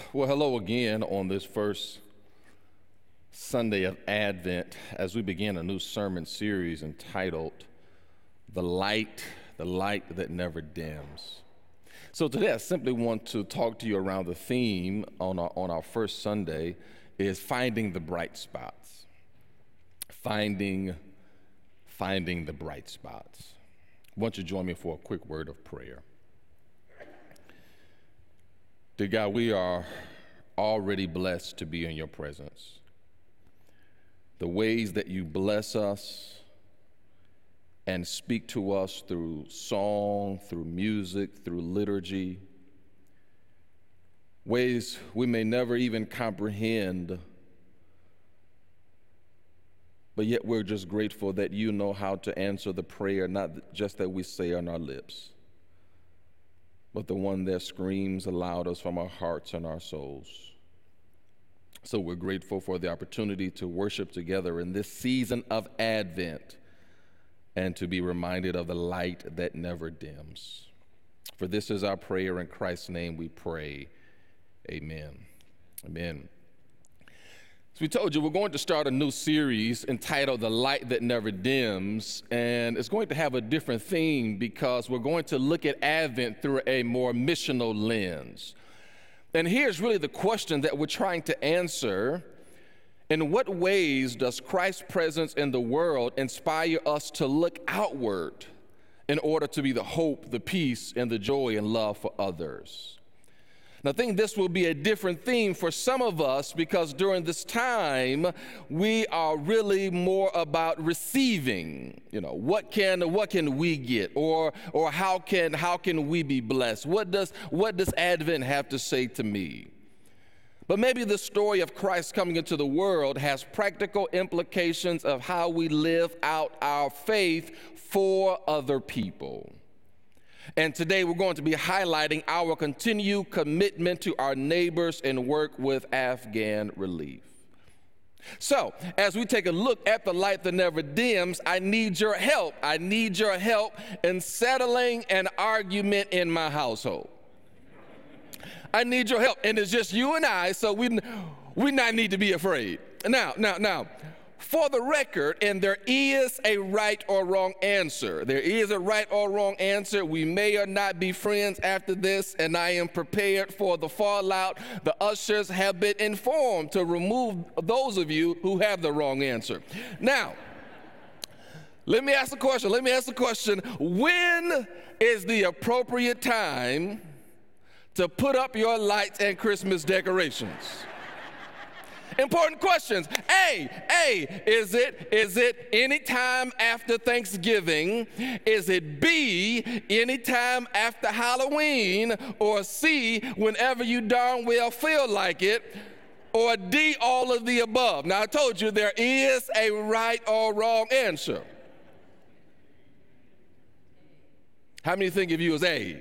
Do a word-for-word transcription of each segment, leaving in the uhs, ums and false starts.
Well, hello again on this first Sunday of Advent as we begin a new sermon series entitled, The Light, the Light That Never Dims. So today I simply want to talk to you around the theme on our, on our first Sunday is finding the bright spots. Finding, finding the bright spots. Won't you join me for a quick word of prayer? Dear God, we are already blessed to be in your presence. The ways that you bless us and speak to us through song, through music, through liturgy, ways we may never even comprehend, but yet we're just grateful that you know how to answer the prayer, not just that we say on our lips, but the one that screams aloud us from our hearts and our souls. So we're grateful for the opportunity to worship together in this season of Advent and to be reminded of the light that never dims. For this is our prayer in Christ's name we pray. Amen. Amen. As we told you, we're going to start a new series entitled The Light That Never Dims, and it's going to have a different theme because we're going to look at Advent through a more missional lens. And here's really the question that we're trying to answer. In what ways does Christ's presence in the world inspire us to look outward in order to be the hope, the peace, and the joy and love for others? Now, I think this will be a different theme for some of us because during this time, we are really more about receiving. You know, what can what can we get, or or how can how can we be blessed? What does what does Advent have to say to me? But maybe the story of Christ coming into the world has practical implications of how we live out our faith for other people. And today we're going to be highlighting our continued commitment to our neighbors and work with Afghan relief. So, as we take a look at the light that never dims, I need your help. I need your help in settling an argument in my household. I need your help. And it's just you and I, so we we not need to be afraid. Now, now, now. For the record, and there is a right or wrong answer. There is a right or wrong answer. We may or not be friends after this, and I am prepared for the fallout. The ushers have been informed to remove those of you who have the wrong answer. Now, let me ask the question. Let me ask the question. When is the appropriate time to put up your lights and Christmas decorations? Important questions. A, A, is it, is it any time after Thanksgiving? Is it B, any time after Halloween? Or C, whenever you darn well feel like it? Or D, all of the above? Now, I told you there is a right or wrong answer. How many think of you as A?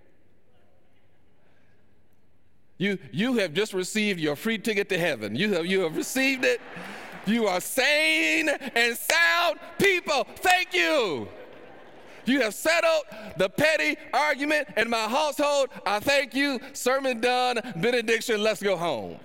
You, you have just received your free ticket to heaven. You have, you have received it. You are sane and sound people. Thank you. You have settled the petty argument in my household. I thank you. Sermon done. Benediction. Let's go home.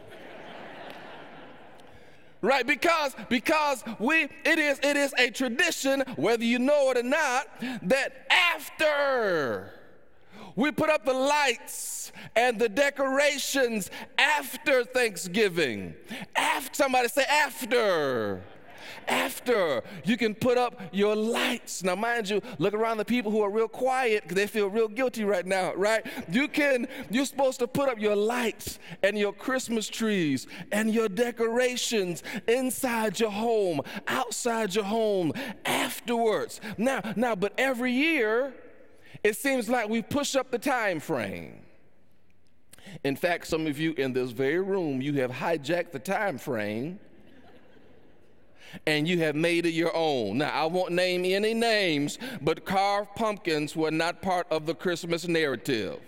Right, because because we it is it is a tradition, whether you know it or not, that after we put up the lights and the decorations after Thanksgiving. After, somebody say after. After you can put up your lights. Now, mind you, look around the people who are real quiet because they feel real guilty right now, right? You can, you're supposed to put up your lights and your Christmas trees and your decorations inside your home, outside your home, afterwards. Now, now, but every year, it seems like we push up the time frame. In fact, some of you in this very room, you have hijacked the time frame and you have made it your own. Now, I won't name any names, but carved pumpkins were not part of the Christmas narrative.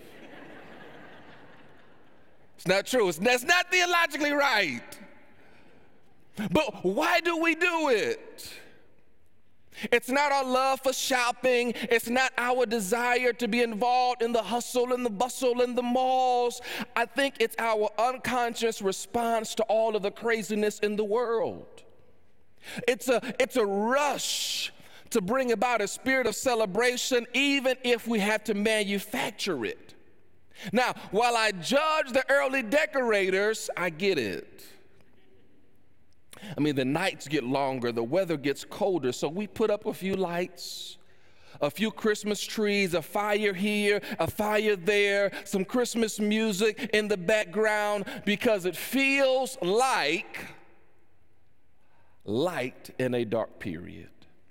It's not true. It's, that's not theologically right. But why do we do it? It's not our love for shopping. It's not our desire to be involved in the hustle and the bustle in the malls. I think it's our unconscious response to all of the craziness in the world. It's a, it's a rush to bring about a spirit of celebration, even if we have to manufacture it. Now, while I judge the early decorators, I get it. I mean, the nights get longer, the weather gets colder, so we put up a few lights, a few Christmas trees, a fire here, a fire there, some Christmas music in the background, because it feels like light in a dark period.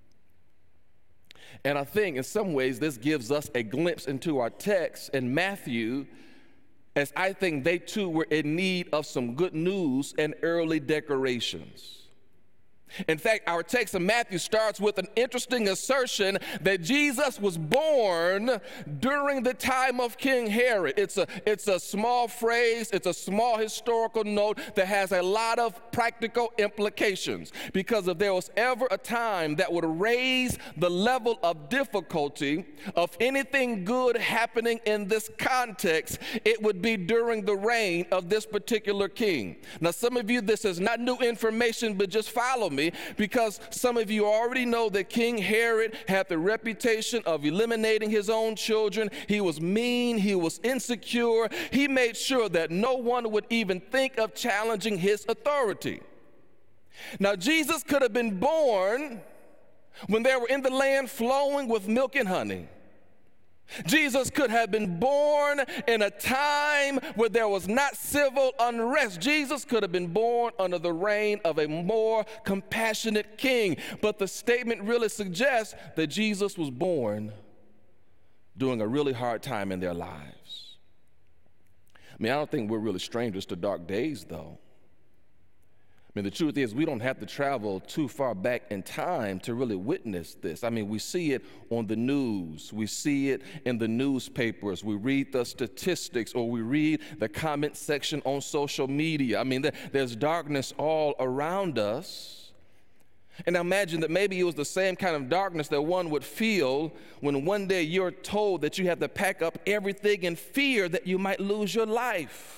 And I think in some ways this gives us a glimpse into our text in Matthew, as I think they too were in need of some good news and early decorations. In fact, our text in Matthew starts with an interesting assertion that Jesus was born during the time of King Herod. It's a, it's a small phrase, it's a small historical note that has a lot of practical implications, because if there was ever a time that would raise the level of difficulty of anything good happening in this context, it would be during the reign of this particular king. Now, some of you, this is not new information, but just follow me, because some of you already know that King Herod had the reputation of eliminating his own children. He was mean, he was insecure. He made sure that no one would even think of challenging his authority. Now, Jesus could have been born when they were in the land flowing with milk and honey. Jesus could have been born in a time where there was not civil unrest. Jesus could have been born under the reign of a more compassionate king. But the statement really suggests that Jesus was born during a really hard time in their lives. I mean, I don't think we're really strangers to dark days, though. I mean, the truth is, we don't have to travel too far back in time to really witness this. I mean, we see it on the news. We see it in the newspapers. We read the statistics, or we read the comment section on social media. I mean, there's darkness all around us. And I imagine that maybe it was the same kind of darkness that one would feel when one day you're told that you have to pack up everything in fear that you might lose your life.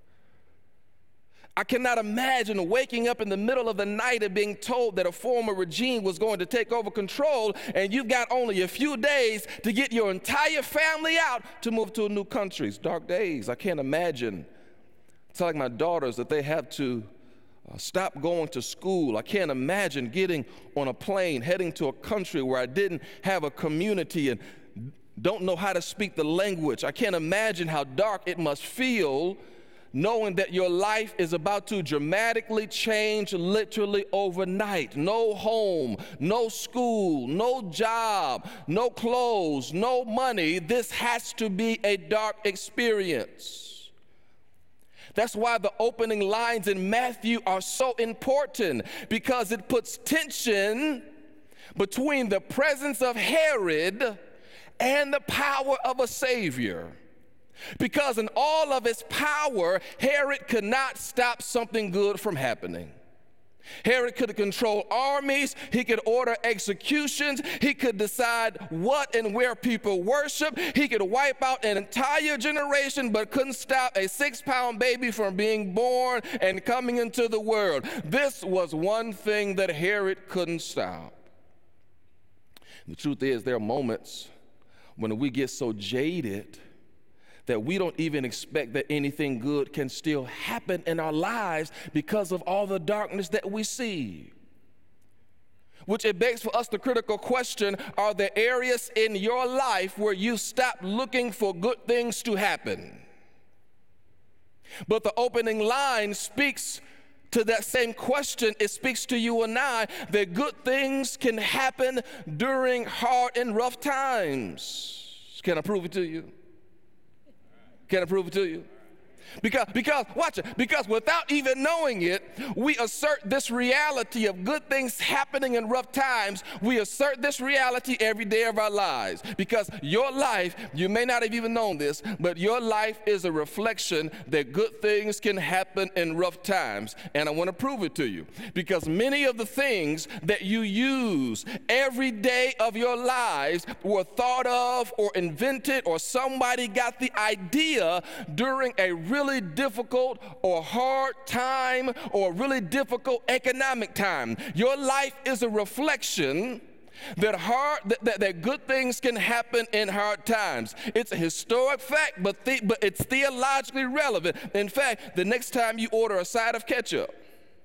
I cannot imagine waking up in the middle of the night and being told that a former regime was going to take over control, and you've got only a few days to get your entire family out to move to a new country. It's dark days. I can't imagine telling my daughters that they have to uh, stop going to school. I can't imagine getting on a plane, heading to a country where I didn't have a community and don't know how to speak the language. I can't imagine how dark it must feel knowing that your life is about to dramatically change literally overnight. No home, no school, no job, no clothes, no money. This has to be a dark experience. That's why the opening lines in Matthew are so important, because it puts tension between the presence of Herod and the power of a Savior. Because in all of his power, Herod could not stop something good from happening. Herod could control armies, he could order executions, he could decide what and where people worship, he could wipe out an entire generation, but couldn't stop a six-pound baby from being born and coming into the world. This was one thing that Herod couldn't stop. The truth is, there are moments when we get so jaded that we don't even expect that anything good can still happen in our lives because of all the darkness that we see. Which it begs for us the critical question, are there areas in your life where you stop looking for good things to happen? But the opening line speaks to that same question. It speaks to you and I that good things can happen during hard and rough times. Can I prove it to you? Can I prove it to you? Because, because, watch it, because without even knowing it, we assert this reality of good things happening in rough times. We assert this reality every day of our lives. Because your life, you may not have even known this, but your life is a reflection that good things can happen in rough times. And I want to prove it to you. Because many of the things that you use every day of your lives were thought of or invented, or somebody got the idea during a really really difficult or hard time or really difficult economic time. Your life is a reflection that hard that, that, that good things can happen in hard times. It's a historic fact, but, the, but it's theologically relevant. In fact, the next time you order a side of ketchup,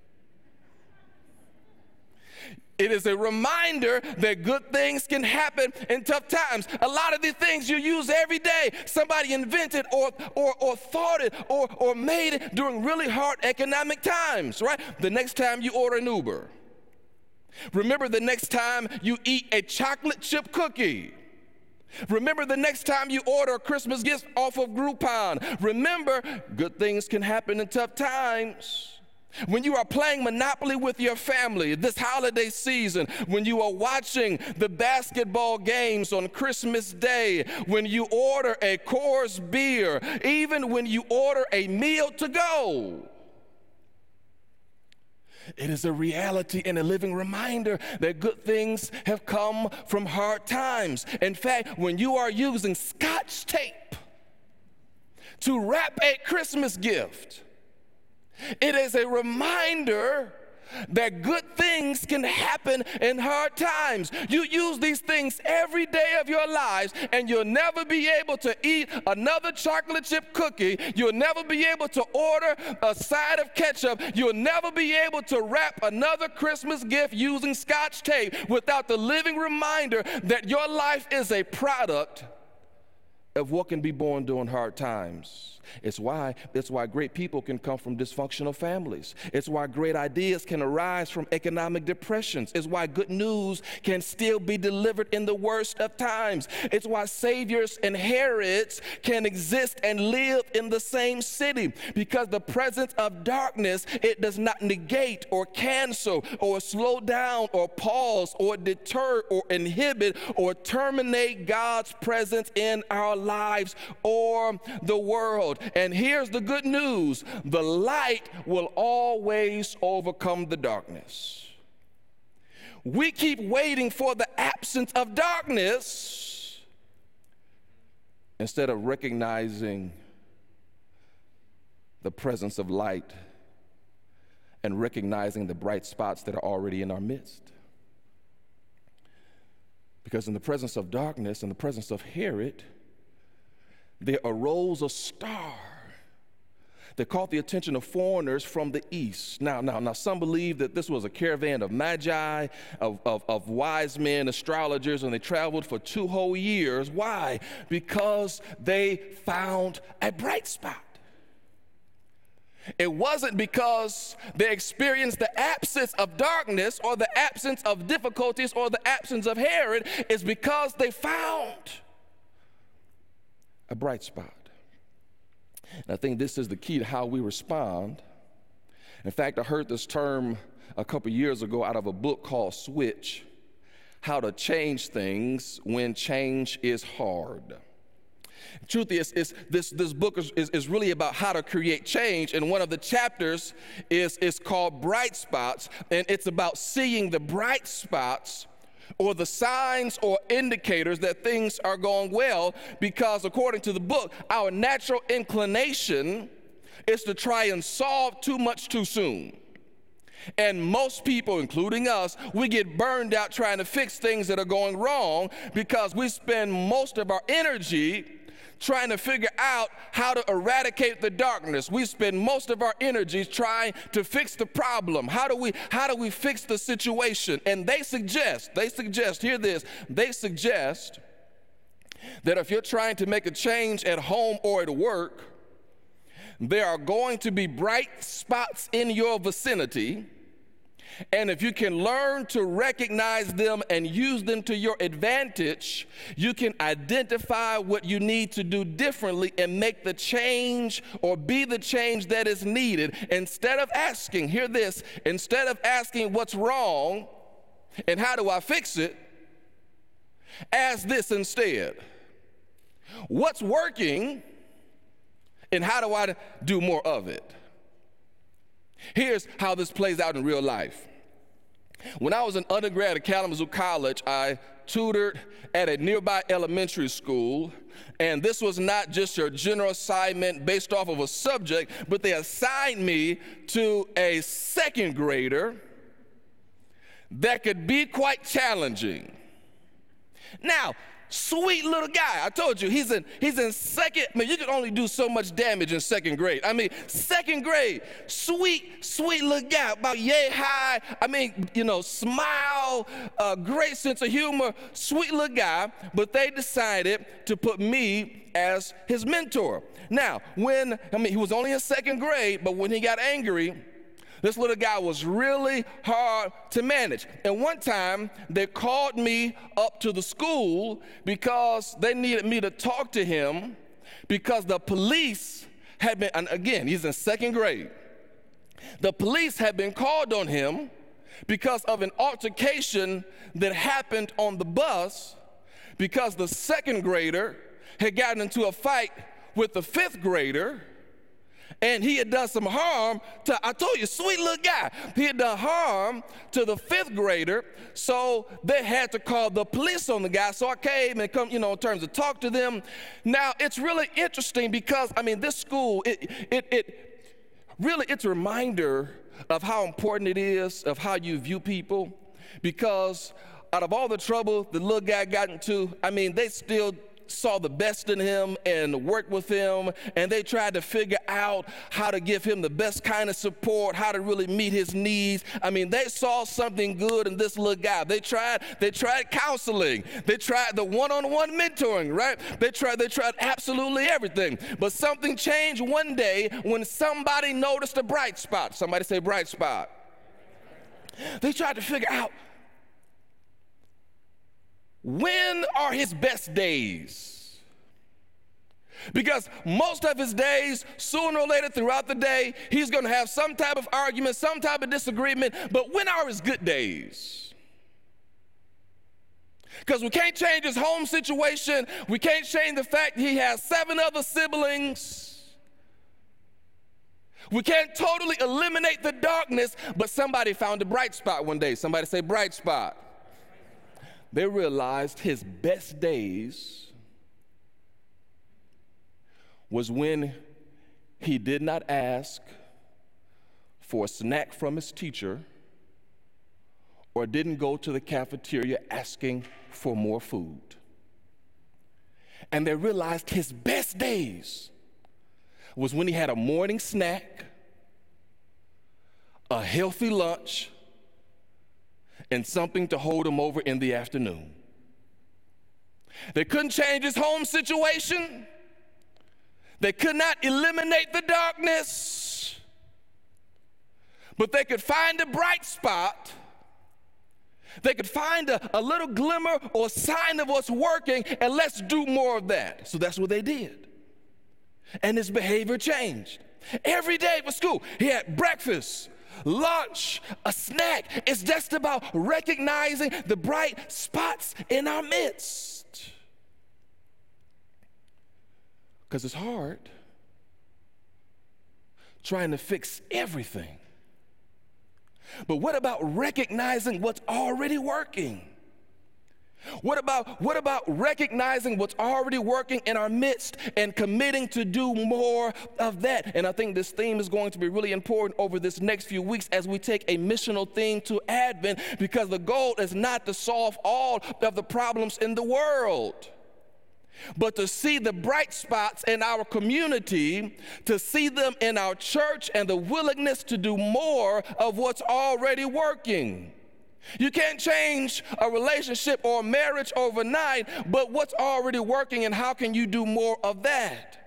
it is a reminder that good things can happen in tough times. A lot of the things you use every day, somebody invented or or, or thought it or, or made it during really hard economic times, right? The next time you order an Uber. Remember the next time you eat a chocolate chip cookie. Remember the next time you order a Christmas gift off of Groupon. Remember, good things can happen in tough times. When you are playing Monopoly with your family this holiday season, when you are watching the basketball games on Christmas Day, when you order a Coors beer, even when you order a meal to go, it is a reality and a living reminder that good things have come from hard times. In fact, when you are using Scotch tape to wrap a Christmas gift, it is a reminder that good things can happen in hard times. You use these things every day of your lives, and you'll never be able to eat another chocolate chip cookie. You'll never be able to order a side of ketchup. You'll never be able to wrap another Christmas gift using Scotch tape without the living reminder that your life is a product of what can be born during hard times. It's why, it's why great people can come from dysfunctional families. It's why great ideas can arise from economic depressions. It's why good news can still be delivered in the worst of times. It's why saviors and Herods can exist and live in the same city. Because the presence of darkness, it does not negate or cancel or slow down or pause or deter or inhibit or terminate God's presence in our lives or the world. And here's the good news: the light will always overcome the darkness. We keep waiting for the absence of darkness instead of recognizing the presence of light and recognizing the bright spots that are already in our midst. Because in the presence of darkness, in the presence of Herod, there arose a star that caught the attention of foreigners from the east. Now, now, now, some believe that this was a caravan of magi, of, of, of wise men, astrologers, and they traveled for two whole years. Why? Because they found a bright spot. It wasn't because they experienced the absence of darkness or the absence of difficulties or the absence of Herod. It's because they found a bright spot. And I think this is the key to how we respond. In fact, I heard this term a couple years ago out of a book called Switch: How to Change Things When Change is Hard. The truth is, is this, this book is, is, is really about how to create change, and one of the chapters is, is called Bright Spots, and it's about seeing the bright spots or the signs or indicators that things are going well, because according to the book, our natural inclination is to try and solve too much too soon. And most people, including us, we get burned out trying to fix things that are going wrong because we spend most of our energy trying to figure out how to eradicate the darkness. We spend most of our energies trying to fix the problem. How do we, how do we fix the situation? And they suggest, they suggest, hear this, they suggest that if you're trying to make a change at home or at work, there are going to be bright spots in your vicinity, And if you can learn to recognize them and use them to your advantage, you can identify what you need to do differently and make the change or be the change that is needed. Instead of asking, hear this, instead of asking what's wrong and how do I fix it, ask this instead. What's working and how do I do more of it? Here's how this plays out in real life. When I was an undergrad at Kalamazoo College, I tutored at a nearby elementary school, and this was not just your general assignment based off of a subject, but they assigned me to a second grader that could be quite challenging. Now, sweet little guy. I told you, he's in he's in second. I mean, you can only do so much damage in second grade. I mean, second grade, sweet, sweet little guy, about yay high. I mean, you know, smile, uh, great sense of humor, sweet little guy. But they decided to put me as his mentor. Now, when, I mean, he was only in second grade, but when he got angry, this little guy was really hard to manage. And one time, they called me up to the school because they needed me to talk to him because the police had been, and again, he's in second grade. The police had been called on him because of an altercation that happened on the bus because the second grader had gotten into a fight with the fifth grader. And he had done some harm to, I told you, sweet little guy. He had done harm to the fifth grader, so they had to call the police on the guy. So I came and come, you know, in terms of talk to them. Now, it's really interesting because, I mean, this school, it, it, it really, it's a reminder of how important it is, of how you view people. Because out of all the trouble the little guy got into, I mean, they still saw the best in him and worked with him, and they tried to figure out how to give him the best kind of support, how to really meet his needs. I mean, they saw something good in this little guy. They tried, they tried counseling. They tried the one-on-one mentoring, right? They tried, they tried absolutely everything. But something changed one day when somebody noticed a bright spot. Somebody say bright spot. They tried to figure out, when are his best days? Because most of his days, sooner or later throughout the day, he's going to have some type of argument, some type of disagreement. But when are his good days? Because we can't change his home situation. We can't change the fact he has seven other siblings. We can't totally eliminate the darkness, but somebody found a bright spot one day. Somebody say bright spot. They realized his best days was when he did not ask for a snack from his teacher or didn't go to the cafeteria asking for more food. And they realized his best days was when he had a morning snack, a healthy lunch, and something to hold him over in the afternoon. They couldn't change his home situation. They could not eliminate the darkness, but they could find a bright spot. They could find a, a little glimmer or sign of what's working, and let's do more of that. So that's what they did. And his behavior changed. Every day for school, he had breakfast, lunch, a snack. It's just about recognizing the bright spots in our midst. Because it's hard trying to fix everything. But what about recognizing what's already working? What about, what about recognizing what's already working in our midst and committing to do more of that? And I think this theme is going to be really important over this next few weeks as we take a missional theme to Advent, because the goal is not to solve all of the problems in the world, but to see the bright spots in our community, to see them in our church, and the willingness to do more of what's already working. You can't change a relationship or a marriage overnight, but what's already working, and how can you do more of that?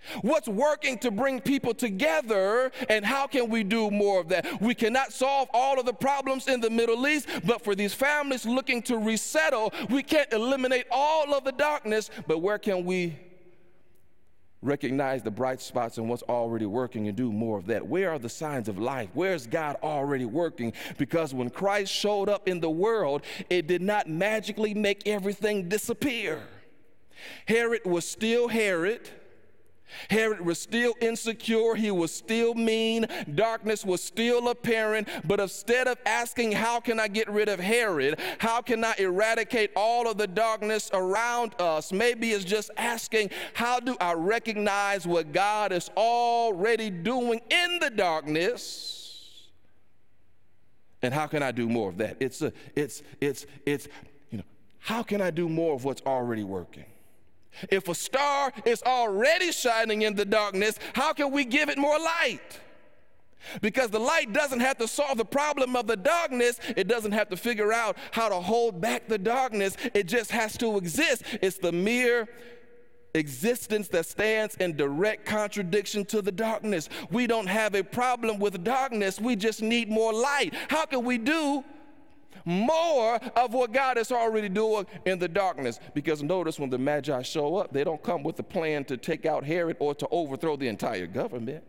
What's working to bring people together, and how can we do more of that? We cannot solve all of the problems in the Middle East, but for these families looking to resettle, we can't eliminate all of the darkness, but where can we recognize the bright spots and what's already working and do more of that? Where are the signs of life? Where's God already working? Because when Christ showed up in the world, it did not magically make everything disappear. Herod was still Herod. Herod was still insecure, he was still mean, darkness was still apparent, but instead of asking, how can I get rid of Herod? How can I eradicate all of the darkness around us? Maybe it's just asking, how do I recognize what God is already doing in the darkness? And how can I do more of that? It's a, it's, it's, it's, you know, how can I do more of what's already working? If a star is already shining in the darkness, how can we give it more light? Because the light doesn't have to solve the problem of the darkness. It doesn't have to figure out how to hold back the darkness. It just has to exist. It's the mere existence that stands in direct contradiction to the darkness. We don't have a problem with darkness. We just need more light. How can we do more of what God is already doing in the darkness? Because notice, when the Magi show up, they don't come with a plan to take out Herod or to overthrow the entire government.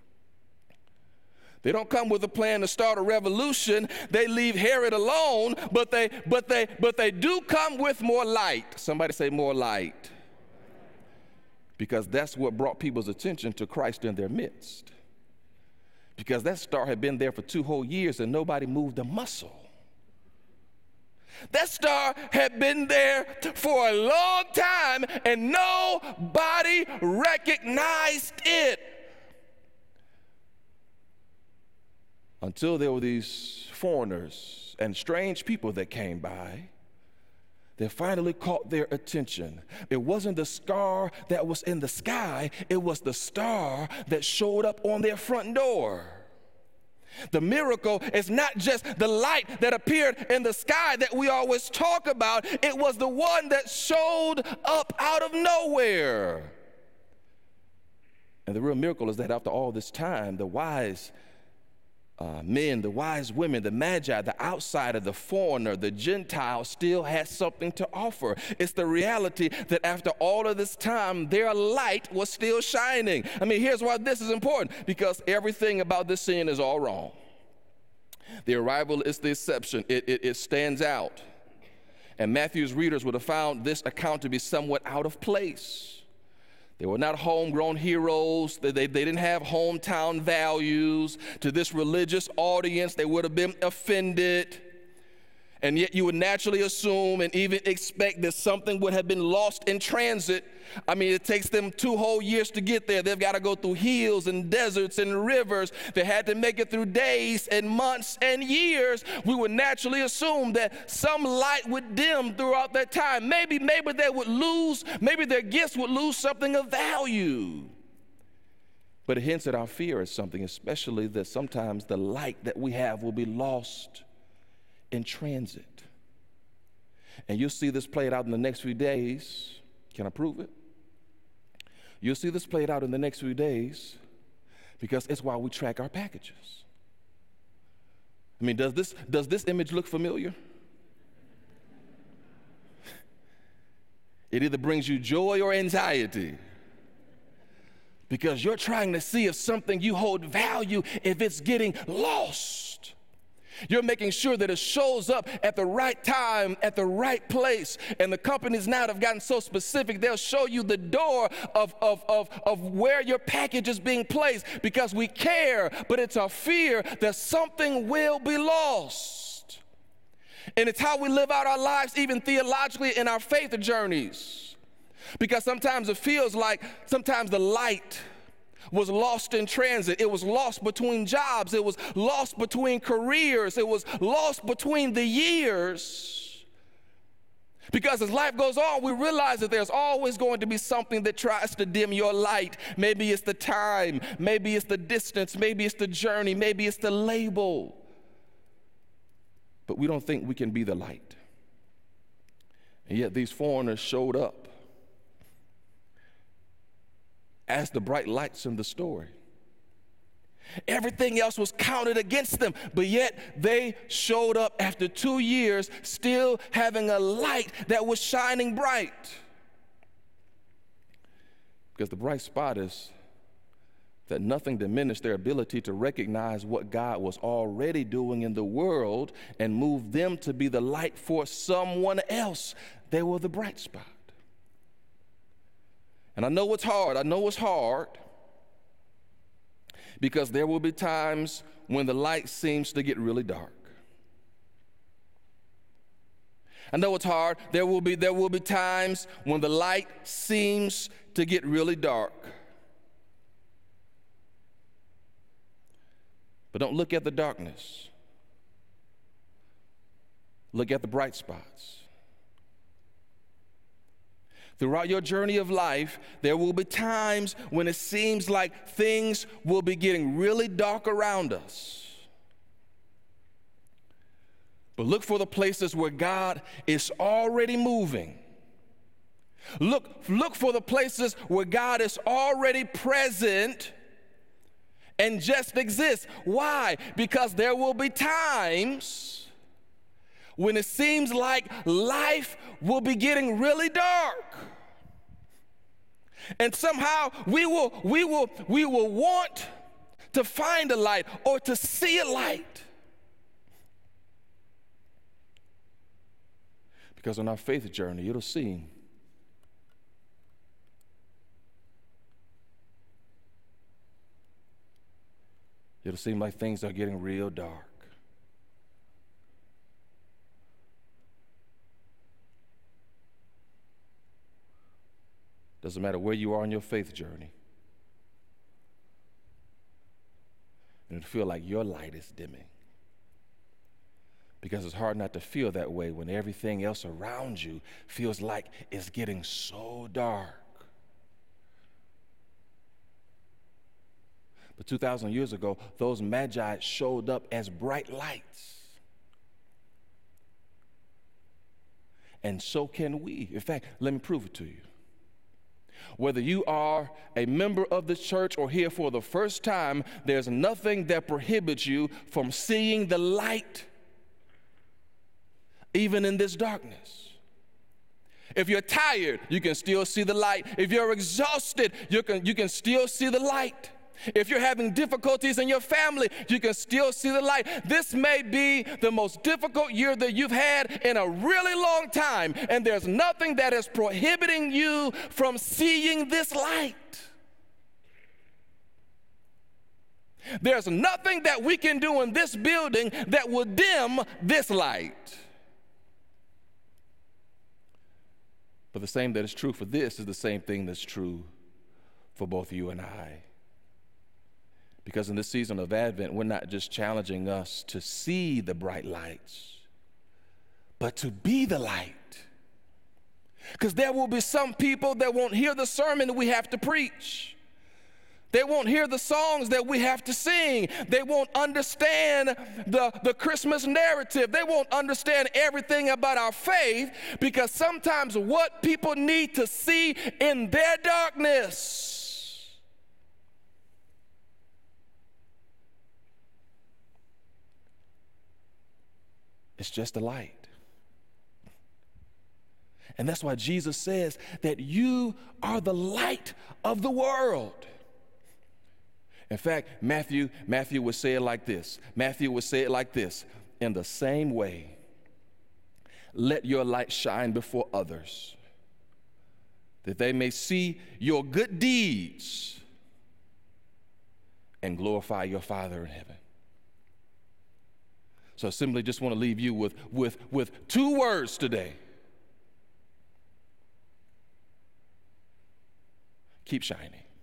They don't come with a plan to start a revolution. They leave Herod alone, but they but they but they do come with more light. Somebody say more light. Because that's what brought people's attention to Christ in their midst. Because that star had been there for two whole years and nobody moved a muscle. That star had been there for a long time and nobody recognized it. Until there were these foreigners and strange people that came by that finally caught their attention. It wasn't the star that was in the sky, it was the star that showed up on their front door. The miracle is not just the light that appeared in the sky that we always talk about. It was the one that showed up out of nowhere. And the real miracle is that after all this time, the wise uh, men, the wise women, the magi, the outsider, the foreigner, the Gentile still has something to offer. It's the reality that after all of this time, their light was still shining. I mean, here's why this is important. Because everything about this scene is all wrong. The arrival is the exception. It, it, it stands out. And Matthew's readers would have found this account to be somewhat out of place. They were not homegrown heroes. They, they, they didn't have hometown values. To this religious audience, they would have been offended. And yet you would naturally assume and even expect that something would have been lost in transit. I mean, it takes them two whole years to get there. They've got to go through hills and deserts and rivers. They had to make it through days and months and years. We would naturally assume that some light would dim throughout that time. Maybe, maybe they would lose, maybe their gifts would lose something of value. But it hints at our fear of something, especially that sometimes the light that we have will be lost in transit. And you'll see this played out in the next few days. Can I prove it? You'll see this played out in the next few days because it's why we track our packages. I mean, does this, does this image look familiar? It either brings you joy or anxiety because you're trying to see if something you hold value, if it's getting lost. You're making sure that it shows up at the right time, at the right place. And the companies now have gotten so specific, they'll show you the door of, of, of, of where your package is being placed because we care, but it's our fear that something will be lost. And it's how we live out our lives, even theologically in our faith journeys. Because sometimes it feels like sometimes the light was lost in transit. It was lost between jobs. It was lost between careers. It was lost between the years. Because as life goes on, we realize that there's always going to be something that tries to dim your light. Maybe it's the time. Maybe it's the distance. Maybe it's the journey. Maybe it's the label. But we don't think we can be the light. And yet these foreigners showed up. as the bright lights in the story. Everything else was counted against them, but yet they showed up after two years still having a light that was shining bright. Because the bright spot is that nothing diminished their ability to recognize what God was already doing in the world and move them to be the light for someone else. They were the bright spot. And I know it's hard. I know it's hard because there will be times when the light seems to get really dark. I know it's hard. There will be, there will be times when the light seems to get really dark. But don't look at the darkness. Look at the bright spots. Throughout your journey of life, there will be times when it seems like things will be getting really dark around us. But look for the places where God is already moving. Look, look for the places where God is already present and just exists. Why? Because there will be times when it seems like life will be getting really dark. And somehow we will, we will, we will want to find a light or to see a light. Because on our faith journey, it'll seem It'll seem like things are getting real dark. Doesn't matter where you are on your faith journey. And it'll feel like your light is dimming. Because it's hard not to feel that way when everything else around you feels like it's getting so dark. But two thousand years ago, those magi showed up as bright lights. And so can we. In fact, let me prove it to you. Whether you are a member of the church or here for the first time, there's nothing that prohibits you from seeing the light, even in this darkness. If you're tired, you can still see the light. If you're exhausted, you can, you can still see the light. If you're having difficulties in your family, you can still see the light. This may be the most difficult year that you've had in a really long time, and there's nothing that is prohibiting you from seeing this light. There's nothing that we can do in this building that will dim this light. But the same that is true for this is the same thing that's true for both you and I. Because in this season of Advent, we're not just challenging us to see the bright lights, but to be the light. Because there will be some people that won't hear the sermon that we have to preach. They won't hear the songs that we have to sing. They won't understand the, the Christmas narrative. They won't understand everything about our faith, because sometimes what people need to see in their darkness it's just a light. And that's why Jesus says that you are the light of the world. In fact, Matthew, Matthew would say it like this. Matthew would say it like this. In the same way, let your light shine before others, that they may see your good deeds and glorify your Father in heaven. So I simply just want to leave you with, with, with two words today. Keep shining.